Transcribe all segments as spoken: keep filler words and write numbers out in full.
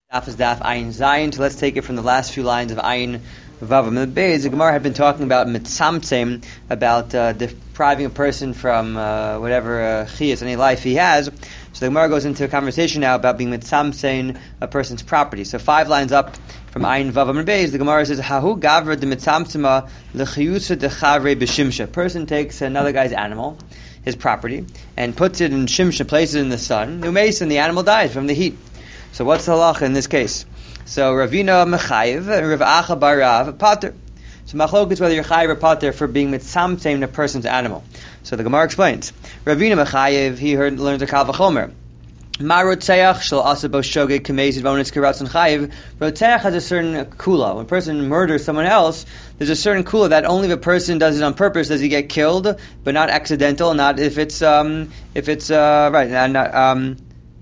Daf is Daf Ayin Zayin. So let's take it from the last few lines of Ayin Vavam. The Beis, the Gemara had been talking about mitzamtzem, about uh, depriving a person from uh, whatever uh, chiyas, any life he has. So the Gemara goes into a conversation now about being mitzamtzem a person's property. So five lines up from Ayin Vavam and Beis, the Gemara says, Hahu gavra de mitzamtzema lechiyusa de chavre b'shimsha. A person takes another guy's animal, his property, and puts it in shimsha, places it in the sun. Umeis, and the animal dies from the heat. So what's the halacha in this case? So Ravina mechayiv and Rav Acha bar Rav pater. So machlok is whether you're chayiv or pater for being mitzamtzem a person's animal. So the Gemara explains. Ravina mechayiv, he heard learns a kal v'chomer. Ma rotzeach shel asabo shogeg kamezid vonus kiratzon chayiv. Rotzeach has a certain kula. When a person murders someone else, there's a certain kula that only if a person does it on purpose does he get killed, but not accidental. Not if it's um if it's uh right not, not um.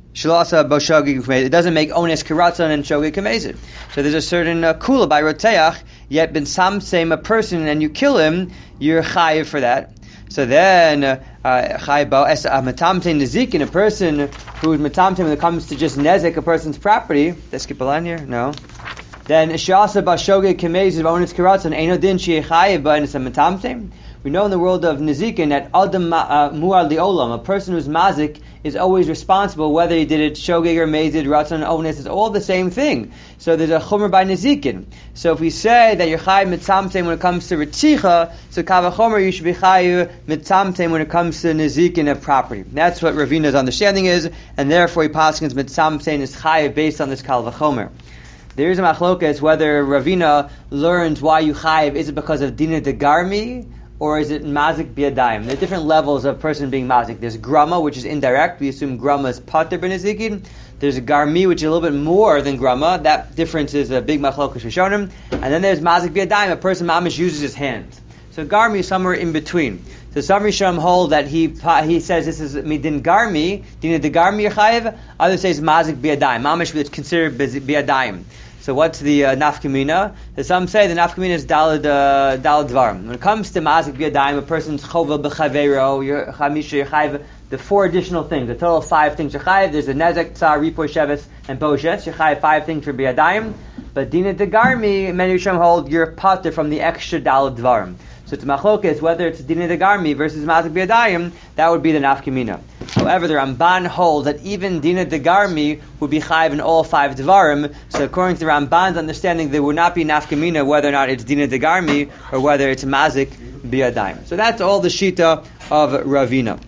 It doesn't make ones kiratzon and shogeg kamezid. So there's a certain uh, kula by rotzeach, yet ben samsem a person and you kill him, you're chayiv for that. So then chayiv ba es matamtem nezikin, a person who's matamtem when it comes to just nezek a person's property. Did I skip a line here? No. Then shasa ba shogeg kamezid ones kiratzon eino din she chayiv ba es matamtem. We know in the world of nezikin that adam mu'al liolam, a person who's mazik is always responsible, whether he did it shogeg or mezid, ratzon, ones, it's all the same thing. So there's a chomer by nezikin. So if we say that you're chayiv mitzamtem when it comes to ritzicha, so kavachomer you should be chayiv mitzamtem when it comes to nezikin of property. That's what Ravina's understanding is, and therefore he paskins mitzamtem is chayiv based on this kavachomer. There is a machlokas whether Ravina learns why you chayiv, is it because of dina de garmi, or is it mazik biadayim? There are different levels of person being mazik. There's grama, which is indirect. We assume grama is pater b'nezikin. There's a garmi, which is a little bit more than grama. That difference is a big machlokas rishonim. And then there's mazik biadayim. A person mamish uses his hands. So garmi is somewhere in between. So some rishonim hold that he he says this is midin garmi, dina de garmi yechayev. Others say it's mazik biadayim. Mamish is considered biadayim. So what's the uh, nafkamina? So some say the nafkamina is dalad uh, dalad dvarim. When it comes to mazik b'yadayim, a person's chova b'chavero, your chamisha, your the four additional things, a total of five things. Yechayev, there's a nezek, tsar, ripo, sheves, and boshes. Yechayev, five things for b'yadayim. But dina degarmi, many Rishon hold your pater from the extra dalad dvarim. So it's machlokas whether it's dina degarmi versus mazik b'yadayim. That would be the nafkamina. However, the Ramban holds that even dina degarmi would be chayiv in all five dvarim. So according to the Ramban's understanding, there would not be nafkamina whether or not it's dina degarmi or whether it's mazik b'yadayim. So that's all the shita of Ravina.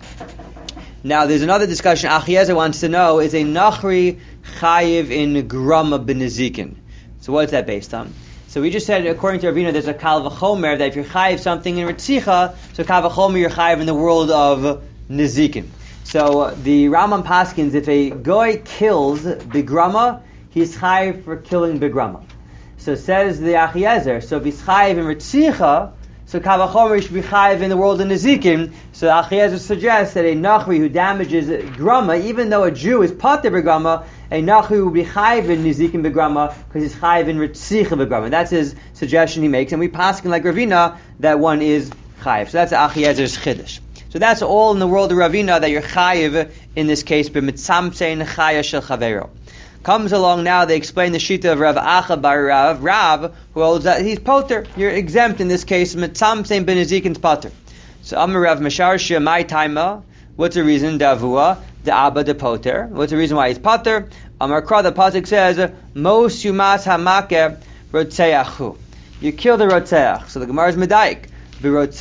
Now there's another discussion. Achiezer wants to know, is a nachri chayiv in grama b'nezikin? So what is that based on? So we just said, according to Ravina, there's a kal v'chomer that if you're chayiv something in ritzicha, so kal v'chomer you're chayiv in the world of nezikin. So uh, the Rambam paskins, if a goy kills bigrama, he's chayiv for killing bigrama. So says the Achiezer, so if he's chayiv in ritzicha, so kavachomer should be chayiv in the world of nezikin. So the Achiezer suggests that a nachri who damages grama, even though a Jew is pater bigrama, a nachri will be chayiv in nezikin bigrama because he's chayiv in ritzicha bigrama. That's his suggestion he makes, and we paskin like Ravina that one is chayiv. So that's the Achiezer's chiddush. So that's all in the world of Ravina that you're chayiv in this case, b'mitzamtzein chaya shel chavero. Comes along now, they explain the shita of Rav Acha bar Rav, Rav, who holds that he's poter. You're exempt in this case, mitzamtzein b'nezikin's poter. So Amar Rav Masharshia, my taima, what's the reason? Davua, the Abba de poter. What's the reason why he's poter? Amar Kra, the pasuk says, Mos yumas hamake rotzeachu. You kill the rotzeach. So the Gemara is medayik. You're only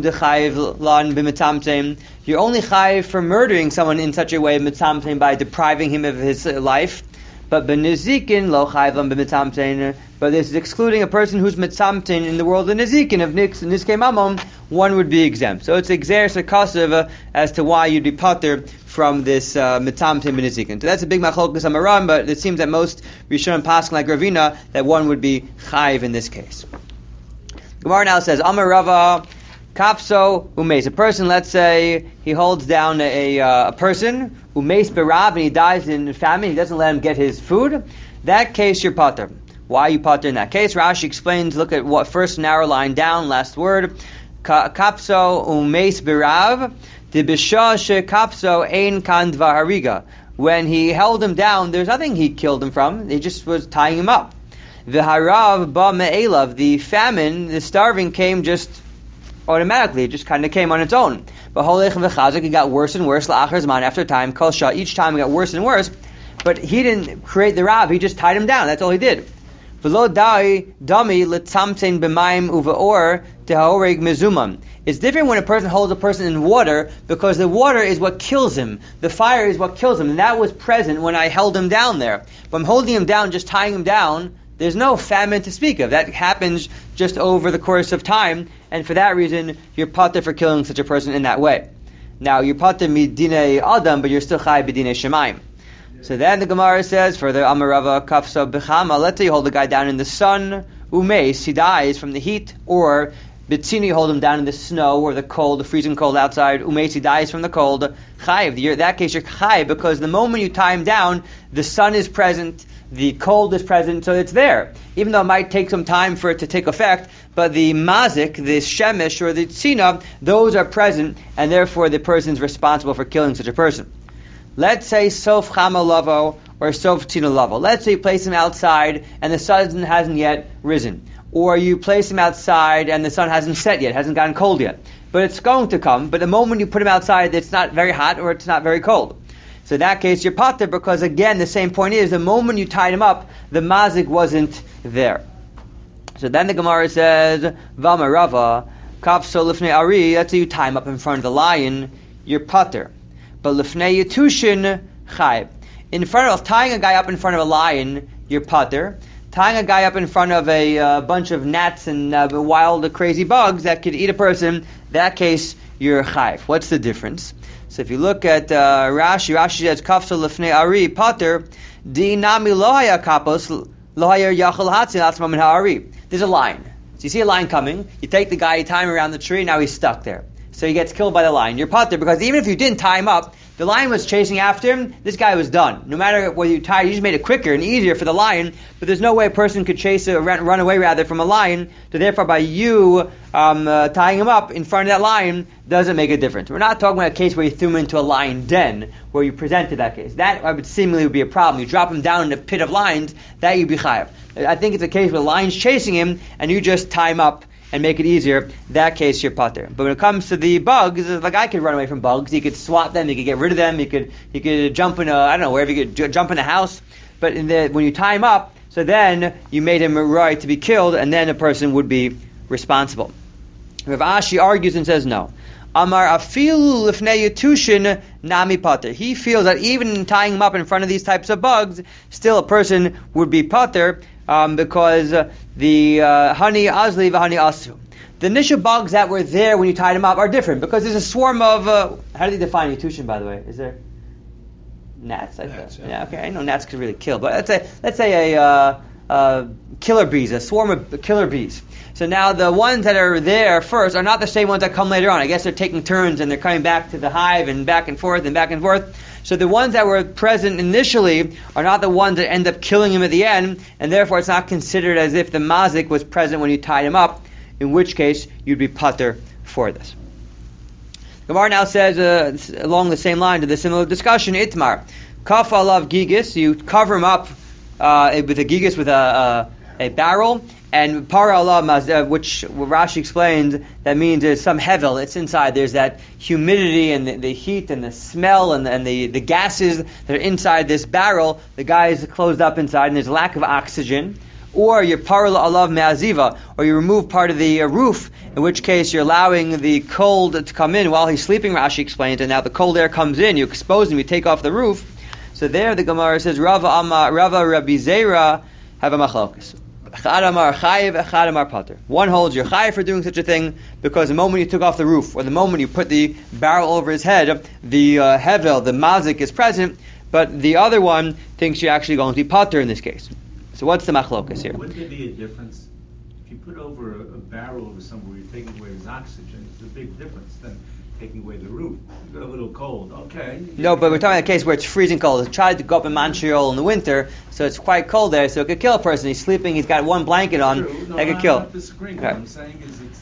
chayiv for murdering someone in such a way mitzamtein by depriving him of his life. But b'nezikin lo chayiv b'mitzamtein. But this is excluding a person who's mitzamtein in the world of nezikin of niskei mamon. One would be exempt. So it's exer sekasev as to why you'd be pater from this uh, mitzamtein b'nezikin. So that's a big machlokas amaram, but it seems that most Rishonim paskin like Ravina that one would be chayiv in this case. Gemara now says, Amar Rava, kapso umeis. A person, let's say, he holds down a, uh, a person, umeis berav, and he dies in famine, he doesn't let him get his food. That case, you're pater. Why are you pater in that case? Rashi explains, look at what first narrow line down, last word. Kapso umeis berav, de b'shah she kapso ein kan dvar hariga. when he held him down, there's nothing he killed him from. He just was tying him up. The harav ba me'elav, the famine, the starving came just automatically. It just kind of came on its own. But holech v'chazak, it got worse and worse. La'achar zman, after time, kol shah, each time it got worse and worse. But he didn't create the rab. He just tied him down. That's all he did. V'lo dai dami letzamtein b'mayim uve'or tehaoreg mezumam. It's different when a person holds a person in water, because the water is what kills him. The fire is what kills him. And that was present when I held him down there. But I'm holding him down, just tying him down. There's no famine to speak of. That happens just over the course of time. And for that reason, you're pater for killing such a person in that way. Now, you're pater midine adam, but you're still chai b'dine shemayim. So then the Gemara says, further, Amarava kafsa b'chama, let's say you hold the guy down in the sun, umeis, he dies from the heat, or bitzini, you hold him down in the snow, or the cold, the freezing cold outside, umeis, he dies from the cold, chayiv, in that case you're chayiv, because the moment you tie him down, the sun is present, the cold is present, so it's there. Even though it might take some time for it to take effect, but the mazik, the shemesh, or the tzina, those are present, and therefore the person is responsible for killing such a person. Let's say sof chama lavo or sof tina lavo. Let's say you place him outside and the sun hasn't yet risen. Or you place him outside and the sun hasn't set yet, hasn't gotten cold yet. But it's going to come. But the moment you put him outside, it's not very hot or it's not very cold. So in that case, you're pater, because again, the same point is, the moment you tied him up, the mazik wasn't there. So then the Gemara says, Vama Rava, Kafso Lifnei Ari, let's say you tie him up in front of the lion, you're pater. But Lifnei Yetushin Chayb. In front of, tying a guy up in front of a lion, you're pater. Tying a guy up in front of a uh, bunch of gnats and uh, wild, uh, crazy bugs that could eat a person, that case, you're chayv. What's the difference? So if you look at uh, Rashi, Rashi says, Kafsa Lefnei Ari, pater, di nami lohaya kapos, lohaya yachol hatzin atzmam min ha'ari. There's a lion. So you see a lion coming, you take the guy, you tie him around the tree, now he's stuck there. So he gets killed by the lion. You're pater, because even if you didn't tie him up, the lion was chasing after him, this guy was done. No matter whether you tied, you just made it quicker and easier for the lion, but there's no way a person could chase, a, run, run away rather from a lion, so therefore by you um, uh, tying him up in front of that lion doesn't make a difference. We're not talking about a case where you threw him into a lion den, where you presented that case. That I would seemingly would be a problem. You drop him down in a pit of lions, that you'd be chayav. I think it's a case where the lion's chasing him, and you just tie him up and make it easier, that case you're pater. But when it comes to the bugs, the guy could run away from bugs, he could swat them, he could get rid of them, he could he could jump in a, I don't know, wherever he could j- jump in a house, but in the, when you tie him up, so then you made him right to be killed, and then a person would be responsible. Rav Ashi argues and says no. Amar afilu lifnei yetushin nami pater. He feels that even in tying him up in front of these types of bugs, still a person would be pater, um, because uh, the uh, honey azli v'hani asu. The initial bugs that were there when you tied him up are different, because there's a swarm of, uh, how do they define yetushin, by the way? Is there gnats? Gnats, yeah. yeah. Okay, I know gnats could really kill, but let's say let's say a uh, uh, killer bees, a swarm of killer bees. So now the ones that are there first are not the same ones that come later on. I guess they're taking turns and they're coming back to the hive and back and forth and back and forth. So the ones that were present initially are not the ones that end up killing him at the end, and therefore it's not considered as if the mazik was present when you tied him up, in which case you'd be pater for this. Gemara now says, uh, along the same line to the similar discussion, Itmar, kaf alav gigis, you cover him up uh, with a gigis, with a, a, a barrel, and para Allah, uh, which Rashi explains, that means there's some hevel, it's inside, there's that humidity and the, the heat and the smell and, and the, the gases that are inside this barrel, the guy is closed up inside and there's a lack of oxygen. Or you parla alav me'aziva, or you remove part of the uh, roof, in which case you're allowing the cold to come in while he's sleeping, Rashi explains, and now the cold air comes in, you expose him, you take off the roof. So there the Gemara says, Rava Amma, Rava Rabbi Zera have a machlokas. One holds you're chayiv for doing such a thing because the moment you took off the roof, or the moment you put the barrel over his head, the uh, hevel, the mazik is present, but the other one thinks you're actually going to be pater in this case. So what's the machlokas here? Wouldn't there be a difference? If you put over a, a barrel over somewhere, you're taking away his oxygen, it's a big difference than taking away the roof. You got a little cold, okay. No, but we're talking about a case where it's freezing cold. He tried to go up in Montreal in the winter, so it's quite cold there, so it could kill a person. He's sleeping, he's got one blanket on, no, that could I'm kill. not disagreeing. Okay. What I'm saying is it's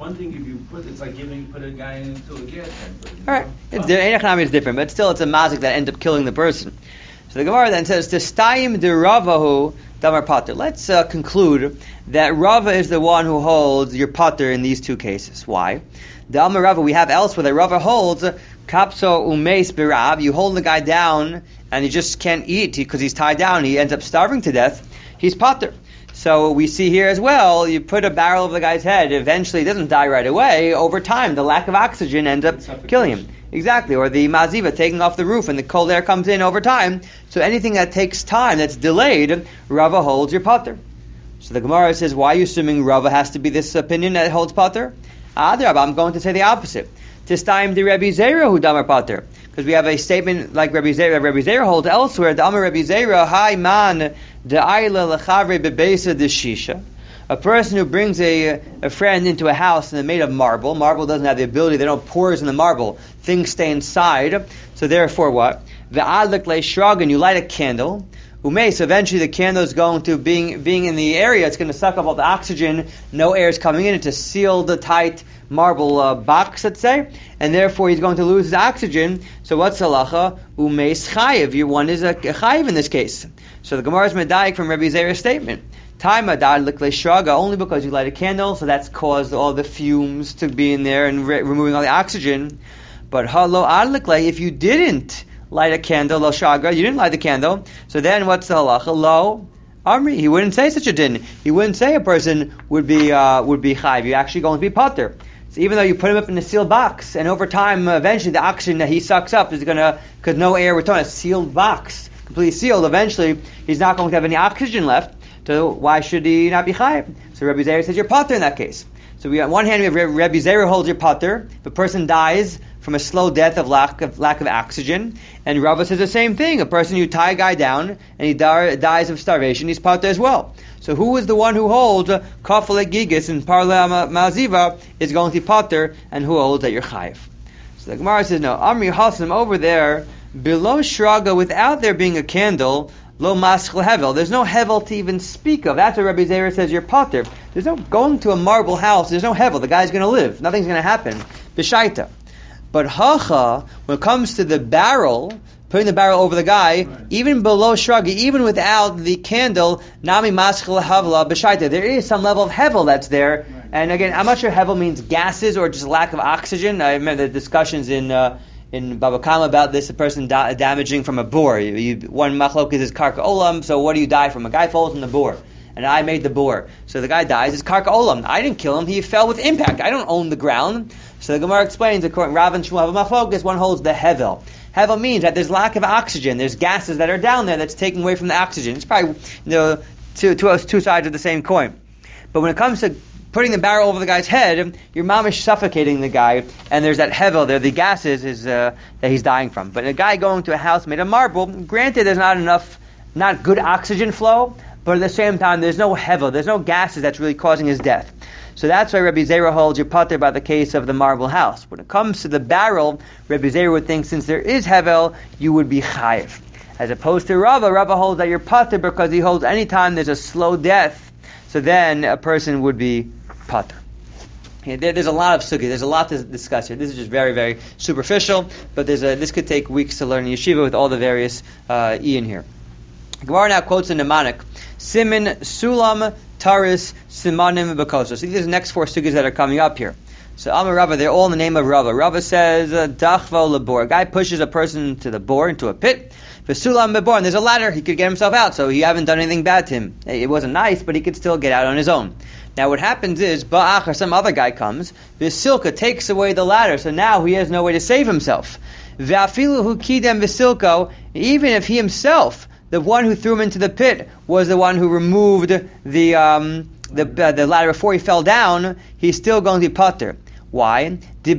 one thing if you put, it's like giving, put a guy into a gas tank. All right. It's, the Ein Economy is different, but still it's a mazik that ends up killing the person. So the Gemara then says, Testayim de Ravahu Damar Pater. Let's uh, conclude that Rava is the one who holds your Pater in these two cases. Why? The Amar Rava, we have elsewhere that Rava holds Kapso Umeis Birab. You hold the guy down and he just can't eat because he's tied down. He ends up starving to death. He's Pater. So we see here as well, you put a barrel over the guy's head, eventually he doesn't die right away. Over time, the lack of oxygen ends up killing him. Exactly, or the maziva taking off the roof and the cold air comes in over time. So anything that takes time, that's delayed, Rava holds your pater. So the Gemara says, why are you assuming Rava has to be this opinion that holds pater? Adrab, I'm going to say the opposite. Tistayim de Rabbi Zera who damar pater. Because we have a statement like Rabbi Zera. Rabbi Zera holds elsewhere, the Amar Rabbi Zera, Hai man de Aila lechavre bebesa de shisha. A person who brings a, a friend into a house and they're made of marble. Marble doesn't have the ability, they don't pores in the marble. Things stay inside. So therefore what? Ve'adlik le'shragan, you light a candle. Umay, so eventually the candle is going to, being being in the area, it's going to suck up all the oxygen, no air is coming in, it's a sealed, tight marble uh, box, let's say, and therefore he's going to lose his oxygen. So what's halacha? Umay chayiv, your one is a, a chayiv in this case. So the Gemara is medayik from Rabbi Zera's statement. Time adad shraga, only because you light a candle, so that's caused all the fumes to be in there and re- removing all the oxygen. But halo adlikle, if you didn't light a candle, lo shaga, you didn't light the candle, so then what's the halacha? Lo amri, he wouldn't say such a din. He wouldn't say a person would be uh, would be chayv. You're actually going to be pater. So even though you put him up in a sealed box, and over time, uh, eventually the oxygen that he sucks up is going to, because no air return, a sealed box, completely sealed, eventually he's not going to have any oxygen left. So why should he not be chayiv? So Rabbi Zera says you're pater in that case. So we on one hand we have Rabbi Zera holds your pater. If a person dies from a slow death of lack of lack of oxygen, and Rava says the same thing. A person, you tie a guy down and he die, dies of starvation, he's pater as well. So who is the one who holds kafale gigis and parla maziva is going to be pater, and who holds that you're chayiv? So the Gemara says no. Amri Hasim over there below shraga, without there being a candle. Lo maschel hevel. There's no hevel to even speak of. That's what Rabbi Zera says you're pater. There's no going to a marble house. There's no hevel. The guy's going to live. Nothing's going to happen. B'shaita. But hacha, when it comes to the barrel, putting the barrel over the guy, right, even below shragi, even without the candle, nami maschel havla b'shaita. There is some level of hevel that's there. Right. And again, I'm not sure hevel means gases or just lack of oxygen. I remember the discussions in uh, in Baba Kama about this, a person da- damaging from a boar. You, you, one machlok is karka olam, so what do you die from? A guy falls in the boar, and I made the boar. So the guy dies, it's karka olam. I didn't kill him, he fell with impact. I don't own the ground. So the Gemara explains, according to Rav and Shmuel machlok, one holds the hevel. Hevel means that there's lack of oxygen, there's gases that are down there that's taking away from the oxygen. It's probably, you know, two, two, two sides of the same coin. But when it comes to putting the barrel over the guy's head, your mom is suffocating the guy, and there's that hevel there, the gases is uh, that he's dying from. But a guy going to a house made of marble, granted there's not enough, not good oxygen flow, but at the same time there's no hevel, there's no gases that's really causing his death. So that's why Rabbi Zera holds your pater by the case of the marble house. When it comes to the barrel, Rabbi Zera would think since there is hevel, you would be chayiv. As opposed to Rava, Rava holds that you're pater because he holds any time there's a slow death, so then a person would be pater. Yeah, there, there's a lot of sugi. There's a lot to discuss here. This is just very, very superficial, but there's a, this could take weeks to learn in yeshiva with all the various uh, e in here. Gemara now quotes in Nemanik, Simin Sulam Taris Simanim Bakosa. So these are the next four sugis that are coming up here. So Amar Rava, they're all in the name of Rava. Rava says, Dachvo Labor. A guy pushes a person to the bore, into a pit. V'sulam Babor, and there's a ladder. He could get himself out, so he haven't done anything bad to him. It wasn't nice, but he could still get out on his own. Now what happens is, Ba'ach, or some other guy comes, V'silka takes away the ladder, so now he has no way to save himself. V'afilu hu kidem v'silko, even if he himself, the one who threw him into the pit, was the one who removed the um, the, uh, the ladder before he fell down, he's still going to be pater. Why? The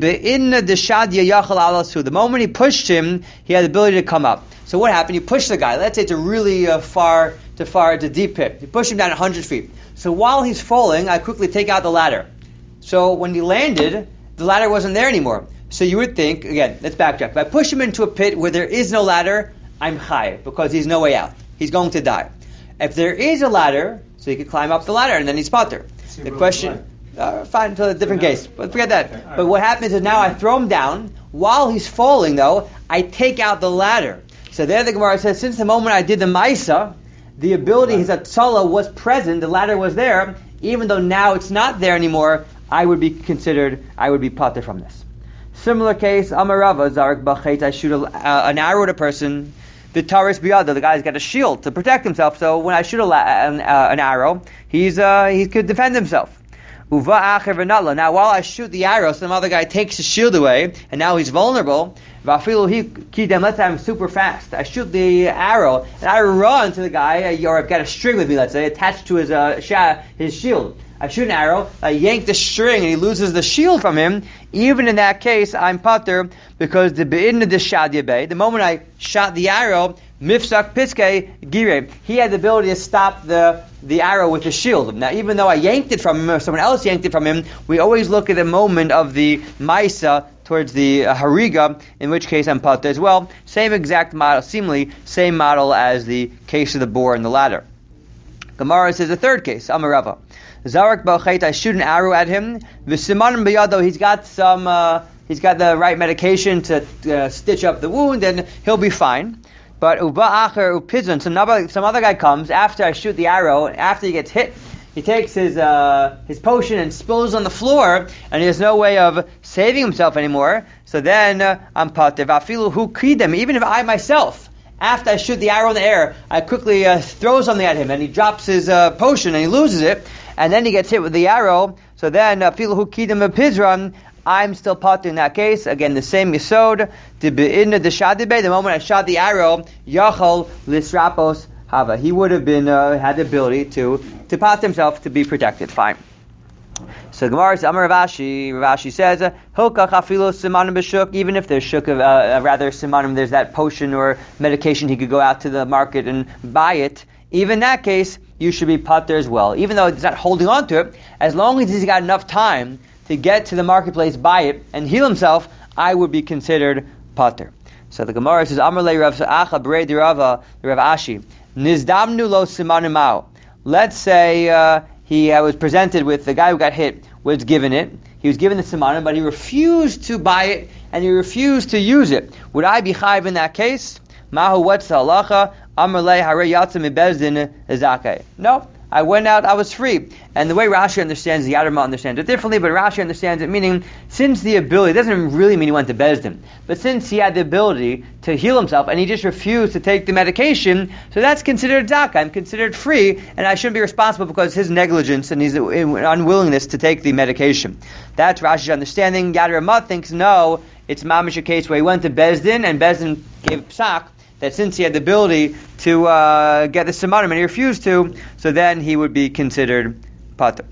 moment he pushed him, he had the ability to come up. So what happened? You push the guy. Let's say it's a really uh, far, to far, to deep pit. You push him down one hundred feet. So while he's falling, I quickly take out the ladder. So when he landed, the ladder wasn't there anymore. So you would think, again, let's backtrack. If I push him into a pit where there is no ladder, I'm chayiv, because he's no way out. He's going to die. If there is a ladder, so he could climb up the ladder, and then he's pater. The question... Uh, fine, so a different No. case. But forget that. Okay, all right. But what happens is now I throw him down. While he's falling, though, I take out the ladder. So there the Gemara says, since the moment I did the Maisa, the ability, his Atzala was present, the ladder was there, even though now it's not there anymore, I would be considered, I would be pater from this. Similar case, Amarava, Zarek Bachet, I shoot a, uh, an arrow at a person, the Taris Biyada, the guy's got a shield to protect himself, so when I shoot a, an, uh, an arrow, he's uh, he could defend himself. Uva acher v'natla. Now, while I shoot the arrow, some other guy takes his shield away, and now he's vulnerable. Vafilu he kidem. Let's say I'm super fast. I shoot the arrow, and I run to the guy, or I've got a string with me, let's say, attached to his uh, sha- his shield. I shoot an arrow, I yank the string, and he loses the shield from him. Even in that case, I'm pater, because the be'idna de shadya bay, the moment I shot the arrow, mifsak piske gire, he had the ability to stop the the arrow with the shield. Now, even though I yanked it from him, or someone else yanked it from him, we always look at the moment of the maisa towards the uh, hariga, in which case I'm pater as well. Same exact model, seemingly same model as the case of the boar and the ladder. Gemara says a third case, Amarava. Zarak Bachet, I shoot an arrow at him. V'simanim b'yado, he's got some, uh, he's got the right medication to uh, stitch up the wound, and he'll be fine. But uba acher upizun, some other some other guy comes after I shoot the arrow. After he gets hit, he takes his uh, his potion and spills on the floor, and he has no way of saving himself anymore. So then uh, I'm pater. Vafilu hu kidem, even if I myself, after I shoot the arrow in the air, I quickly uh, throw something at him, and he drops his uh, potion and he loses it, and then he gets hit with the arrow. So then, filu hu kidem pizran, I'm still pater in that case. Again, the same yisod. The the moment I shot the arrow, yachol lisrapos hava. He would have been uh, had the ability to to pater himself to be protected. Fine. So Gemara says, Amar Ravashi, Ravashi says, Hilkach afilu simanim b'shuk, even if there's shuk of, uh, rather simanim, there's that potion or medication, he could go out to the market and buy it. Even in that case, you should be pater as well. Even though he's not holding on to it, as long as he's got enough time to get to the marketplace, buy it, and heal himself, I would be considered pater. So the Gemara says, Amar le Rav Acha b'rei di Rava, Rav Ashi, nizdamnu lo simanim mao. Let's say uh, he uh, was presented with, the guy who got hit was given it. He was given the simanim, but he refused to buy it, and he refused to use it. Would I be chayiv in that case? Mahu, what's the halacha? Amar le hare yatsa mi bezdin zakei. No. I went out, I was free. And the way Rashi understands, the Yadrma understands it differently, but Rashi understands it meaning, since the ability, it doesn't really mean he went to Bezdin, but since he had the ability to heal himself, and he just refused to take the medication, so that's considered zakah. I'm considered free, and I shouldn't be responsible because his negligence and his unwillingness to take the medication. That's Rashi's understanding. Yadrma thinks, no, it's mamish a case where he went to Bezdin, and Bezdin gave psak, that since he had the ability to uh, get the simanim and he refused to, so then he would be considered pater.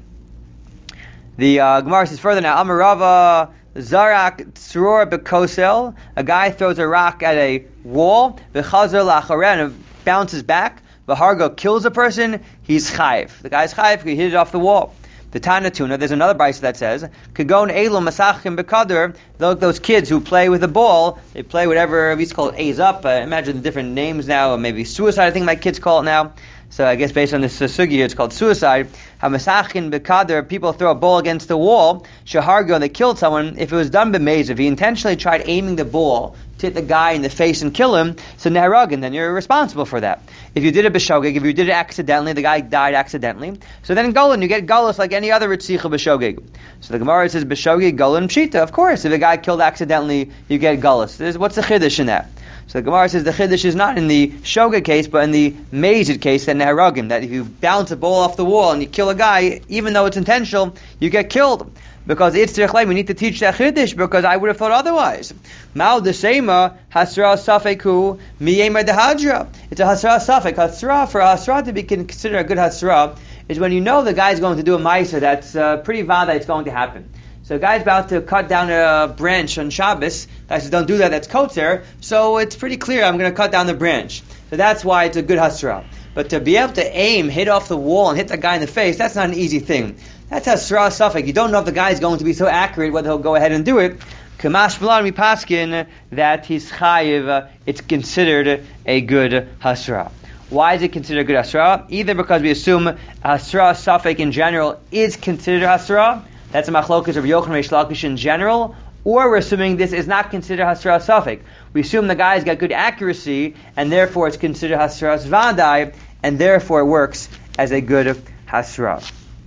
The uh, Gemara says further now, Amarava Zarak Tzror Bekosel, a guy throws a rock at a wall, V'chazer Lacharen, and bounces back, V'hargo kills a person, he's chayiv. The guy's chayiv, he hit it off the wall. The Tana Tuna, there's another brisa that says, Kagon Elu Masachim Bekader, those kids who play with a ball, they play whatever, we used to call it A's up, uh, imagine the different names now, or maybe suicide, I think my kids call it now. So I guess based on this sugi, it's called suicide. Hamasachin Bekader, people throw a ball against the wall, Shahargo, and they killed someone. If it was done b'meiz, if he intentionally tried aiming the ball to hit the guy in the face and kill him, so Neharagin, then you're responsible for that. If you did it b'shogeg, if you did it accidentally, the guy died accidentally, so then in Golan, you get Galus like any other Ritzicha b'shogeg. So the Gemara says b'shogeg, Golan, Pshita, of course, if a guy killed accidentally, you get Galus. There's, what's the Chiddush in that? So the Gemara says the Chiddush is not in the Shogeg case, but in the Mezid case, that Neharagim, that if you bounce a ball off the wall and you kill a guy, even though it's intentional, you get killed. Because it's Tzirchlei, we need to teach that Chiddush, because I would have thought otherwise. Ma'al Desema, Hasra Safeku, Miyema Dehadra. It's a Hasra Safek. Hasra, for a Hasra to be considered a good Hasra, is when you know the guy's going to do a Maisa that's uh, pretty valid that it's going to happen. So a guy's about to cut down a branch on Shabbos. Guy says, don't do that, that's kotzer. So it's pretty clear, I'm going to cut down the branch. So that's why it's a good hasra. But to be able to aim, hit off the wall, and hit the guy in the face, that's not an easy thing. That's hasra suffix. You don't know if the guy's going to be so accurate, whether he'll go ahead and do it. Kamash B'lan mi paskin, that he's chayiv, it's considered a good hasra. Why is it considered a good hasra? Either because we assume hasra suffix in general is considered hasra, That's a machlokas of Yochanan Reish Lakish in general, or we're assuming this is not considered Hasras Safek. We assume the guy's got good accuracy, and therefore it's considered Hasras Vadai, and therefore it works as a good Hasra.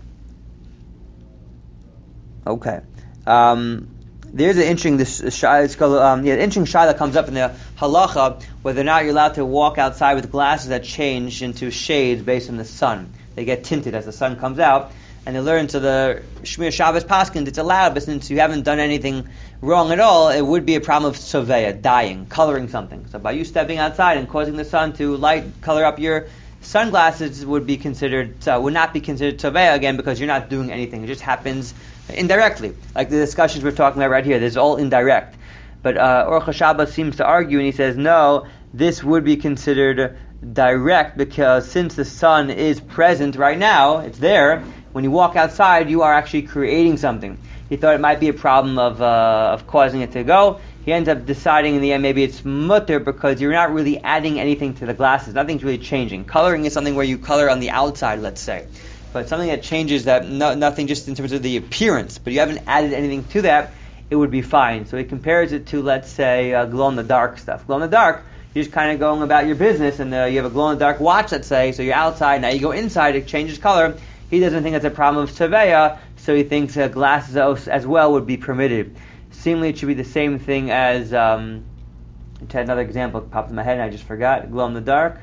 Okay. Um, there's an interesting this uh, um, yeah, interesting shayla that comes up in the halacha whether or not you're allowed to walk outside with glasses that change into shades based on the sun. They get tinted as the sun comes out, and they learn to the Shmir Shabbos Paskins it's allowed, but since you haven't done anything wrong at all, it would be a problem of tzoveya, dyeing, coloring something. So by you stepping outside and causing the sun to light color up your sunglasses would be considered uh, would not be considered tzoveya again because you're not doing anything. It just happens indirectly, like the discussions we're talking about right here. This is all indirect. But uh, Orach HaShabbat seems to argue, and he says, no, this would be considered direct because since the sun is present right now, it's there. When you walk outside, you are actually creating something. He thought it might be a problem of uh, of causing it to go. He ends up deciding in the end maybe it's mutter because you're not really adding anything to the glasses. Nothing's really changing. Coloring is something where you color on the outside, let's say. But something that changes that, no, nothing just in terms of the appearance, but you haven't added anything to that, it would be fine. So he compares it to, let's say, uh, glow-in-the-dark stuff. Glow-in-the-dark, you're just kind of going about your business, and uh, you have a glow-in-the-dark watch, let's say, so you're outside, now you go inside, it changes color. He doesn't think that's a problem of tzeveya, so he thinks uh, glasses as well would be permitted. Seemingly it should be the same thing as, um, I had another example that popped in my head and I just forgot, glow-in-the-dark.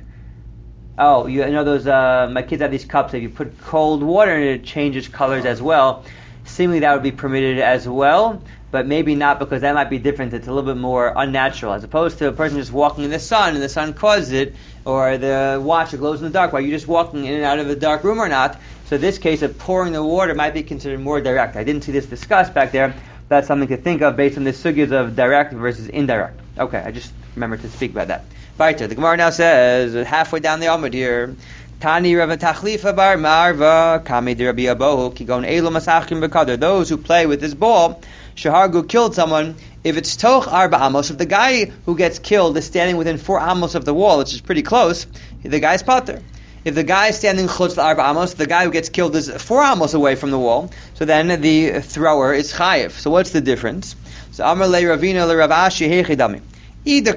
Oh, you know those, uh, my kids have these cups, if you put cold water in it, it changes colors as well. Seemingly that would be permitted as well, but maybe not because that might be different. It's a little bit more unnatural, as opposed to a person just walking in the sun and the sun causes it, or the watch that glows in the dark. Are you just walking in and out of a dark room or not? So this case of pouring the water might be considered more direct. I didn't see this discussed back there. That's something to think of based on the sugyas of direct versus indirect. Okay, I just remembered to speak about that. Weiter. The Gemara now says, halfway down the Amud here, Tani Rav Tachlifa Bar Marva, Kami de Rabbi Abohu, Kigon Elo Masachim Bekader. Those who play with this ball, Shahargu killed someone. If it's Toch Arba Amos, if the guy who gets killed is standing within four Amos of the wall, which is pretty close, the guy's Pater. If the guy is standing Chutz Arba Amos, the guy who gets killed is four Amos away from the wall, so then the thrower is Chayiv. So what's the difference? So Amar Le Ravina Le Rav Ashi Hechidami. Either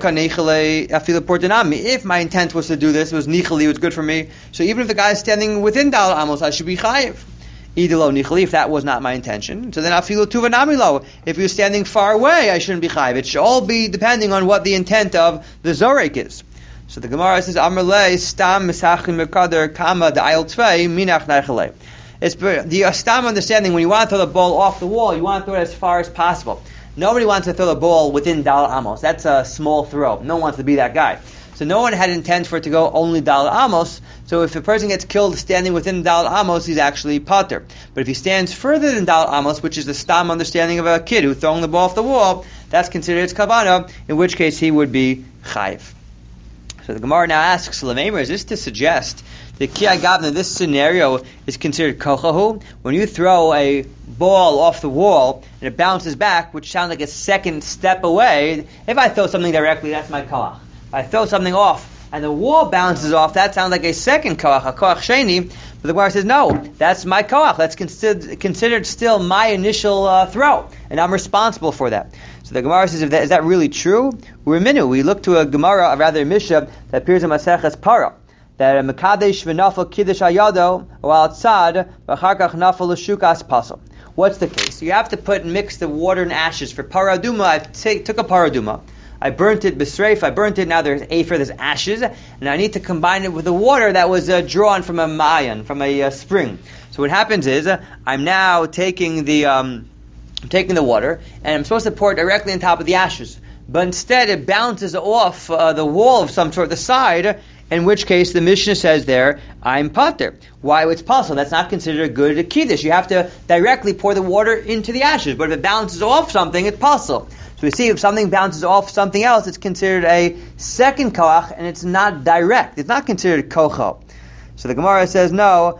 if my intent was to do this, it was nichali, it was good for me. So even if the guy is standing within dal amos, I should be chayiv. Either lo nichali, if that was not my intention. So then afilu tuvanami lo. If you're standing far away, I shouldn't be chayiv. It should all be depending on what the intent of the zorek is. So the Gemara says, Amar le stam misachim mekader kama the ayil tvei minach nachalei. It's the stam understanding when you want to throw the ball off the wall, you want to throw it as far as possible. Nobody wants to throw the ball within Dal Amos. That's a small throw. No one wants to be that guy. So no one had intent for it to go only Dal Amos. So if a person gets killed standing within Dal Amos, he's actually Pater. But if he stands further than Dal Amos, which is the stam understanding of a kid who's throwing the ball off the wall, that's considered his Kavanah, in which case he would be Chayiv. So the Gemara now asks, Lamemer, is this to suggest that Ki Agavna, this scenario is considered Kochahu? When you throw a ball off the wall and it bounces back, which sounds like a second step away, if I throw something directly, that's my Koach. If I throw something off and the wall bounces off, that sounds like a second Koach, a Koach Sheni. But the Gemara says, no, that's my Koach. That's considered, considered still my initial uh, throw, and I'm responsible for that. So the Gemara says, is that, is that really true? We're minu. We look to a Gemara, rather a Mishnah, that appears in Maseches Para, that a Mekadesh v'nafal kiddush ayado while tzad v'charkach nafal l'shukas pasal. What's the case? You have to put mix the water and ashes for paraduma. I take, took a paraduma, I burnt it b'sreif, I burnt it. Now there's afer, there's ashes, and I need to combine it with the water that was uh, drawn from a mayan, from a uh, spring. So what happens is uh, I'm now taking the um, I'm taking the water and I'm supposed to pour it directly on top of the ashes, but instead it bounces off uh, the wall of some sort, the side. In which case, the Mishnah says there, I'm pater. Why it's possible? That's not considered a good kiddush. You have to directly pour the water into the ashes. But if it bounces off something, it's possible. So we see if something bounces off something else, it's considered a second koach, and it's not direct. It's not considered kocho. So the Gemara says, no,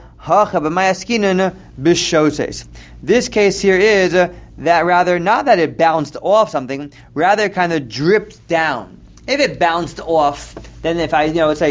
this case here is uh, that rather, not that it bounced off something, rather it kind of dripped down. If it bounced off, then if I, you know, let's say,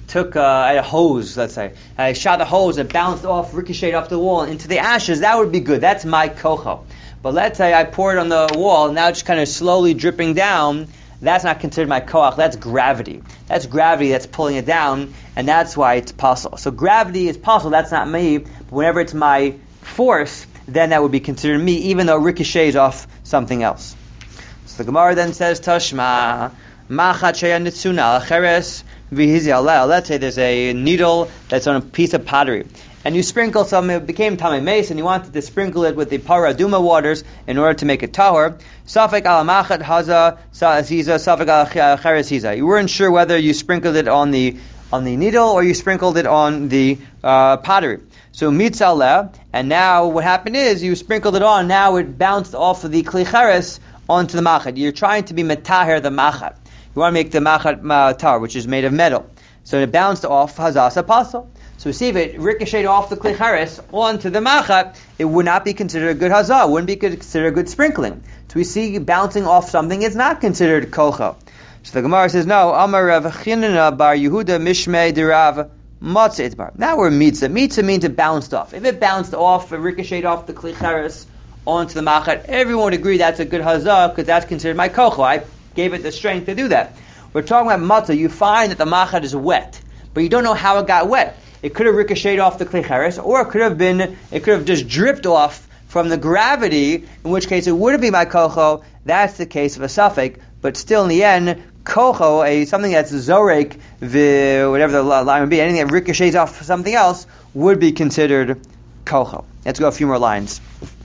took uh, I had a hose, let's say, and I shot the hose and it bounced off, ricocheted off the wall and into the ashes, that would be good. That's my kocho. But let's say I pour it on the wall, now it's kind of slowly dripping down. That's not considered my koach. That's gravity. That's gravity that's pulling it down, and that's why it's possible. So gravity is possible. That's not me. But whenever it's my force, then that would be considered me, even though it ricochets off something else. So the Gemara then says, Tashma, machat sheya nitzuna, cheres v'hizi aleh. Let's say there's a needle that's on a piece of pottery, and you sprinkle some, it became tamei mace, and you wanted to sprinkle it with the para aduma waters in order to make it tahor. Safek al machat haza hiza, safek al cheres hiza. You weren't sure whether you sprinkled it on the on the needle or you sprinkled it on the uh, pottery. So mitzaleh, and now what happened is you sprinkled it on. Now it bounced off of the kli cheres onto the machat. You're trying to be metaher the machat. You want to make the machat matar, which is made of metal. So it bounced off hazas apostle. So see, if it ricocheted off the kli cheres onto the machat, it would not be considered a good hazah. It wouldn't be considered a good sprinkling. So we see bouncing off something is not considered kocho. So the Gemara says, no, Amar Rav Chinina bar Yehuda mishmei derav matzah itbar. Now we're mitzah. Mitzah means it bounced off. If it bounced off, it ricocheted off the kli cheres onto the machat, everyone would agree that's a good hazah because that's considered my kocho. I gave it the strength to do that. We're talking about matzah. You find that the machat is wet, but you don't know how it got wet. It could have ricocheted off the kli cheres, or it could have been, it could have just dripped off from the gravity, in which case it wouldn't be my kocho. That's the case of a suffix, but still in the end, kocho, a something that's zorek, the whatever the line would be, anything that ricochets off something else, would be considered kocho. Let's go a few more lines.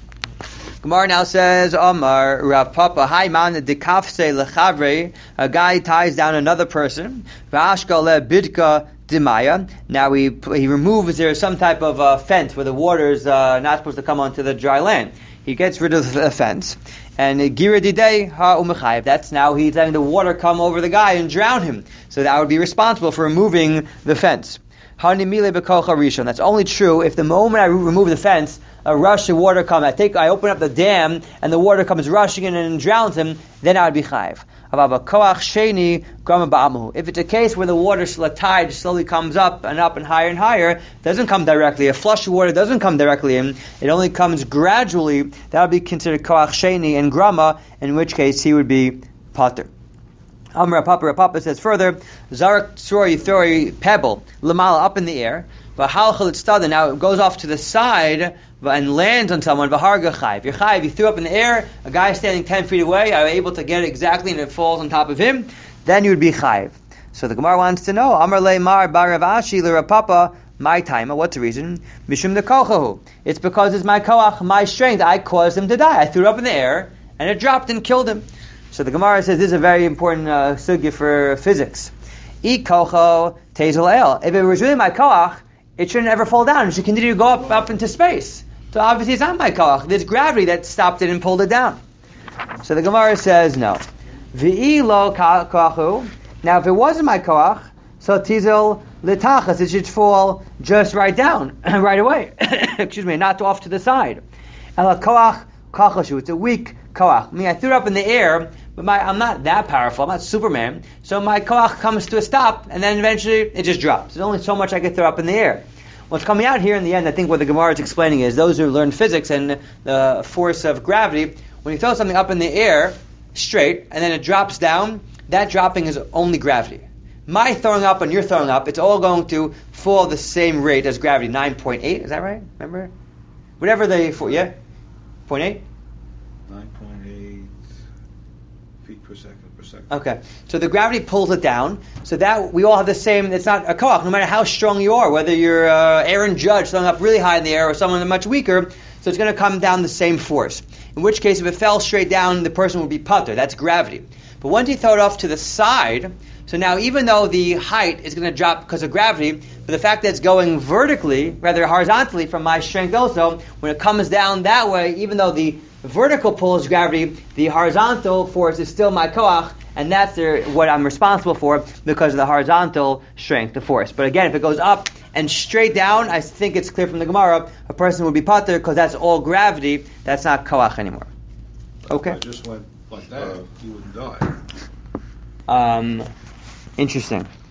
Gemara now says, Omar Rav Papa, Hai man dekafse lechavre, a guy ties down another person, v'ashka le bidka dimaya. Now he he removes, there some type of uh, fence where the water is uh, not supposed to come onto the dry land. He gets rid of the fence, and gira didei ha umechayev. That's now he's letting the water come over the guy and drown him. So that would be responsible for removing the fence. Hani mile bekocha rishon. That's only true if the moment I remove the fence, a rush of water comes. I take, I open up the dam, and the water comes rushing in and drowns him. Then I would be chayiv. If it's a case where the water, the tide slowly comes up and up and higher and higher, doesn't come directly. A flush of water doesn't come directly in. It only comes gradually. That would be considered koach sheni and grama, in which case he would be pater. Amar Papa Papa says further, Zarak Tzor, you throw a pebble, lamala, up in the air, v'halchal it stada, now it goes off to the side and lands on someone, v'harga chayv. You're chayv, you threw up in the air, a guy standing ten feet away, I'm able to get it exactly and it falls on top of him, then you would be chayv. So the Gemara wants to know, Amar le mar bar Rav Ashi le Rav Papa, my time, what's the reason? Mishum de kochahu. It's because it's my koach, my strength, I caused him to die. I threw it up in the air, and it dropped and killed him. So the Gemara says this is a very important uh, sugya for physics. I kocho tezel el. If it was really my koach, it shouldn't ever fall down. It should continue to go up, up into space. So obviously it's not my koach. There's gravity that stopped it and pulled it down. So the Gemara says no. V'i lo koachu. Now if it wasn't my koach, so tizel litachas, it should fall just right down, right away. Excuse me, not off to the side. El koach kachashu. It's a weak koach. I mean, I threw it up in the air, but my, I'm not that powerful. I'm not Superman. So my koach comes to a stop, and then eventually it just drops. There's only so much I can throw up in the air. What's coming out here in the end, I think what the Gemara is explaining is those who learn physics and the force of gravity, when you throw something up in the air straight, and then it drops down, that dropping is only gravity. My throwing up and your throwing up, it's all going to fall the same rate as gravity, nine point eight. Is that right? Remember? Whatever they, for, yeah? zero point eight? nine point eight feet per second per second. Okay, so the gravity pulls it down, so that we all have the same, it's not a koach, no matter how strong you are, whether you're uh, Aaron Judge throwing up really high in the air or someone much weaker, so it's going to come down the same force. In which case, if it fell straight down, the person would be pater, that's gravity. But once you throw it off to the side, so now even though the height is going to drop because of gravity, but the fact that it's going vertically, rather horizontally from my strength also, when it comes down that way, even though the vertical pull is gravity, the horizontal force is still my koach, and that's the, what I'm responsible for because of the horizontal strength, the force. But again, if it goes up and straight down, I think it's clear from the Gemara, a person would be pater because that's all gravity, that's not koach anymore. Okay? If I just went like that, you wouldn't die. Um, interesting.